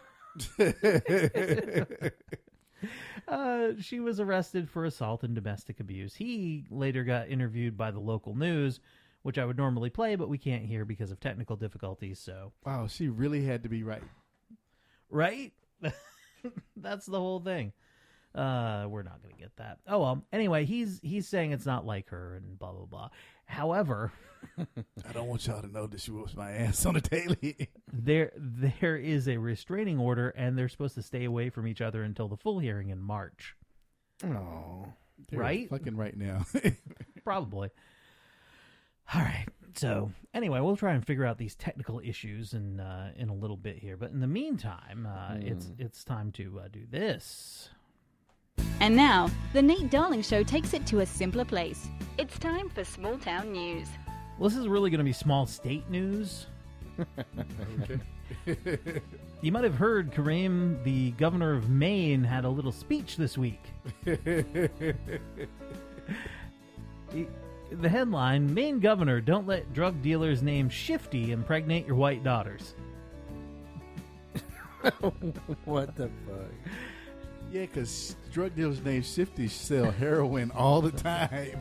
She was arrested for assault and domestic abuse. He later got interviewed by the local news, which I would normally play, but we can't hear because of technical difficulties. So, wow, she really had to be right. Right? That's the whole thing. We're not going to get that. Oh, well. Anyway, he's saying it's not like her and blah, blah, blah. However, I don't want y'all to know that she whoops my ass on the daily. There is a restraining order, and they're supposed to stay away from each other until the full hearing in March. Oh. Right? Fucking right now. Probably. All right. So, anyway, we'll try and figure out these technical issues in a little bit here. But in the meantime, it's time to do this. And now, the Nate Darling Show takes it to a simpler place. It's time for Small Town News. Well, this is really going to be small state news. You might have heard Kareem, the governor of Maine, had a little speech this week. The headline, Maine governor, don't let drug dealers named Shifty impregnate your white daughters. What the fuck? Yeah, because drug dealers named Shifty sell heroin all the time.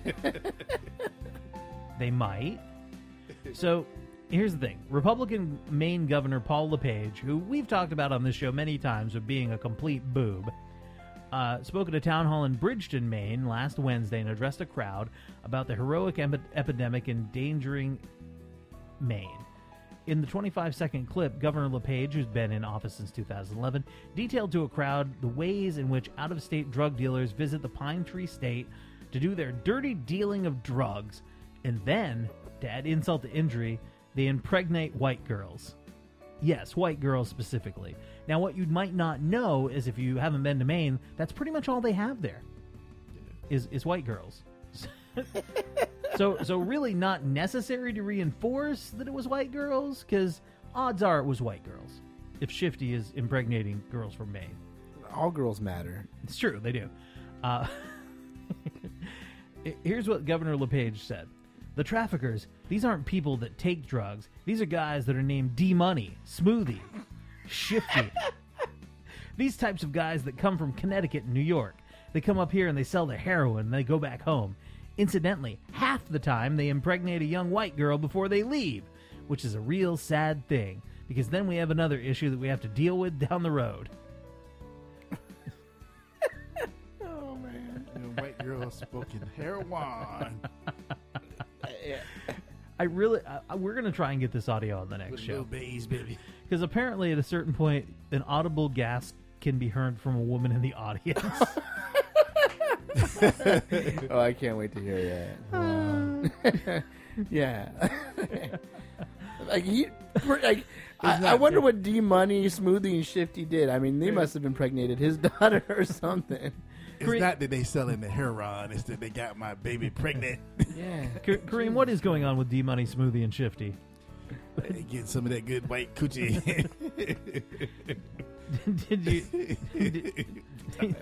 They might. So, here's the thing. Republican Maine Governor Paul LePage, who we've talked about on this show many times of being a complete boob, spoke at a town hall in Bridgeton, Maine last Wednesday and addressed a crowd about the heroic epidemic endangering Maine. In the 25-second clip, Governor LePage, who's been in office since 2011, detailed to a crowd the ways in which out-of-state drug dealers visit the Pine Tree State to do their dirty dealing of drugs, and then, to add insult to injury, they impregnate white girls. Yes, white girls specifically. Now, what you might not know is if you haven't been to Maine, that's pretty much all they have there, is white girls. So really not necessary to reinforce that it was white girls, because odds are it was white girls, if Shifty is impregnating girls from Maine. All girls matter. It's true, they do. Here's what Governor LePage said. The traffickers, these aren't people that take drugs. These are guys that are named D-Money, Smoothie, Shifty. These types of guys that come from Connecticut and New York. They come up here and they sell their heroin and they go back home. Incidentally, half the time they impregnate a young white girl before they leave, which is a real sad thing, because then we have another issue that we have to deal with down the road. Oh, man. White girl smoking heroin. We're going to try and get this audio on the next show. Little babies, baby. Because apparently at a certain point, an audible gasp can be heard from a woman in the audience. Oh, I can't wait to hear that. Yeah. I wonder what D Money, Smoothie, and Shifty did. I mean, they must have impregnated his daughter or something. It's not that they selling the heroin; it's that they got my baby pregnant. Yeah, Kareem, what is going on with D Money, Smoothie, and Shifty? They getting some of that good white coochie. Did you?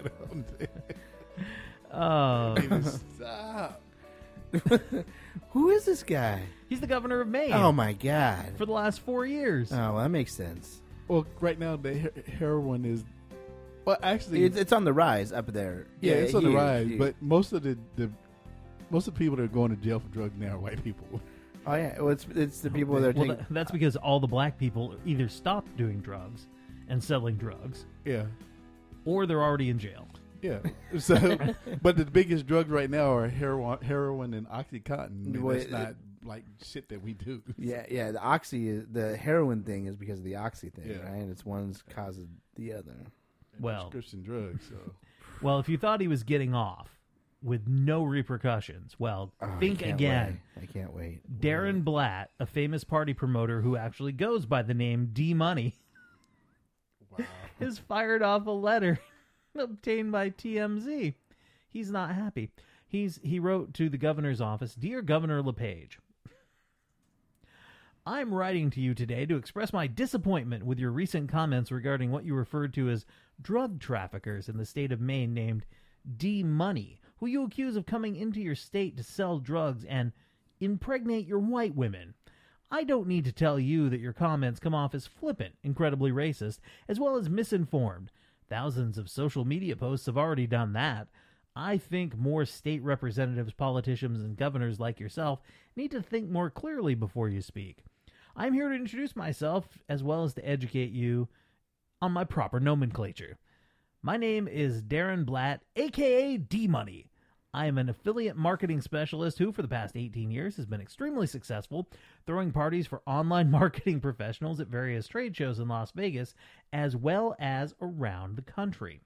Stop. Who is this guy? He's the governor of Maine. Oh my God! For the last 4 years. Oh, well, that makes sense. Well, right now the heroin is. Well, actually, It's on the rise up there. yeah, it's on the huge, rise. huge. But most of the people that are going to jail for drugs now are white people. Oh yeah, well, it's the people that are Well, taking. that's because all the black people either stopped doing drugs and selling drugs, Yeah, or they're already in jail. yeah. So, but the biggest drugs right now are heroin and OxyContin. And Well, that's not like shit that we do. Yeah. The heroin thing is because of the oxy thing, Yeah. right? It's one's causes the other. Well, Prescription drugs. So. well, if you thought he was getting off with no repercussions, well, Oh, think I can't again. wait. I can't wait. Darren Blatt, a famous party promoter who actually goes by the name D Money, Wow. has fired off a letter obtained by TMZ. He's not happy. He wrote to the governor's office, "Dear Governor LePage, I'm writing to you today to express my disappointment with your recent comments regarding what you referred to as drug traffickers in the state of Maine named D Money, who you accuse of coming into your state to sell drugs and impregnate your white women. I don't need to tell you that your comments come off as flippant, incredibly racist, as well as misinformed. Thousands of social media posts have already done that. I think more state representatives, politicians, and governors like yourself need to think more clearly before you speak. I'm here to introduce myself as well as to educate you on my proper nomenclature. My name is Darren Blatt, a.k.a. D-Money. I am an affiliate marketing specialist who, for the past 18 years, has been extremely successful throwing parties for online marketing professionals at various trade shows in Las Vegas, as well as around the country.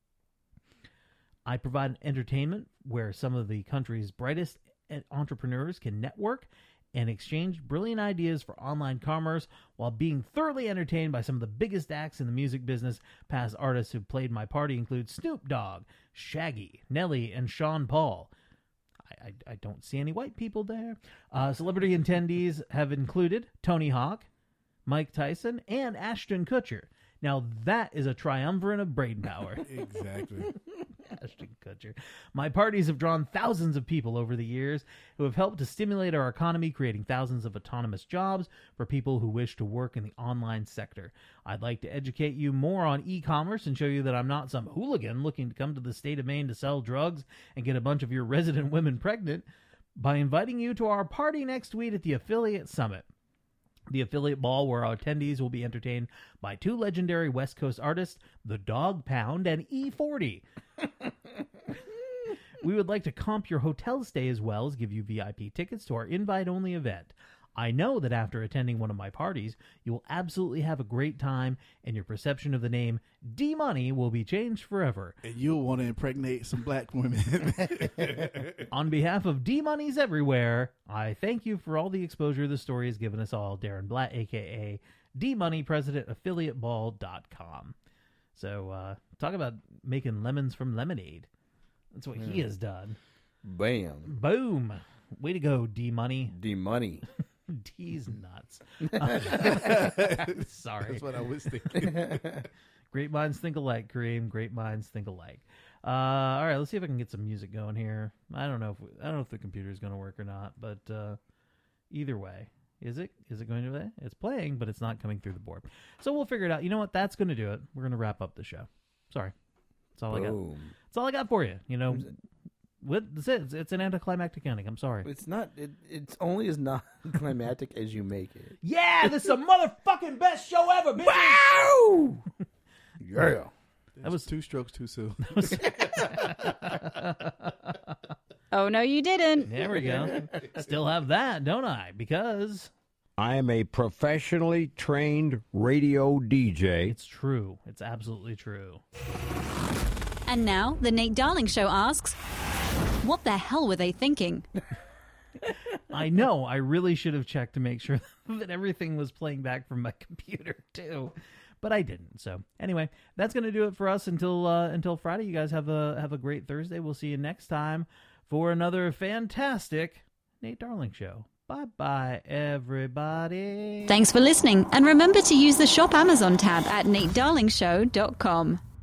I provide entertainment where some of the country's brightest entrepreneurs can network and exchange brilliant ideas for online commerce while being thoroughly entertained by some of the biggest acts in the music business. Past artists who played my party include Snoop Dogg, Shaggy, Nelly, and Sean Paul. I don't see any white people there. Celebrity attendees have included Tony Hawk, Mike Tyson, and Ashton Kutcher. Now that is a triumvirate of brain power. Exactly. Ashton Kutcher. My parties have drawn thousands of people over the years who have helped to stimulate our economy, creating thousands of autonomous jobs for people who wish to work in the online sector. I'd like to educate you more on e-commerce and show you that I'm not some hooligan looking to come to the state of Maine to sell drugs and get a bunch of your resident women pregnant by inviting you to our party next week at the Affiliate Summit. The affiliate ball where our attendees will be entertained by two legendary West Coast artists, The Dog Pound and E40. We would like to comp your hotel stay as well as give you VIP tickets to our invite-only event. I know that after attending one of my parties, you will absolutely have a great time, and your perception of the name D-Money will be changed forever. And you'll want to impregnate some black women. On behalf of D-Moneys everywhere, I thank you for all the exposure the story has given us all. Darren Blatt, a.k.a. D-Money, president, affiliateball.com. So, talk about making lemons from lemonade. That's what he has done. Bam. Boom. Way to go, D-Money. D-Money. D's nuts. Sorry. That's what I was thinking. Great minds think alike, Kareem. Great minds think alike. All right, let's see if I can get some music going here. I don't know if the computer is going to work or not, but either way, is it going to? It's playing, but it's not coming through the board. So we'll figure it out. You know what? That's going to do it. We're going to wrap up the show. Sorry, that's all I got. That's all I got for you. You know. That's it. It's an anticlimactic ending. I'm sorry. It's not. It's only as non-climactic as you make it. Yeah, this is a motherfucking best show ever, bitch. Wow! Yeah. That was 2 strokes too soon. Oh, no, you didn't. There we go. Still have that, don't I? Because I am a professionally trained radio DJ. it's true. It's absolutely true. And now, the Nate Darling Show asks, what the hell were they thinking? I know. I really should have checked to make sure that everything was playing back from my computer too, but I didn't. So anyway, that's going to do it for us until Friday. You guys have a great Thursday. We'll see you next time for another fantastic Nate Darling show. Bye-bye, everybody. Thanks for listening, and remember to use the Shop Amazon tab at natedarlingshow.com.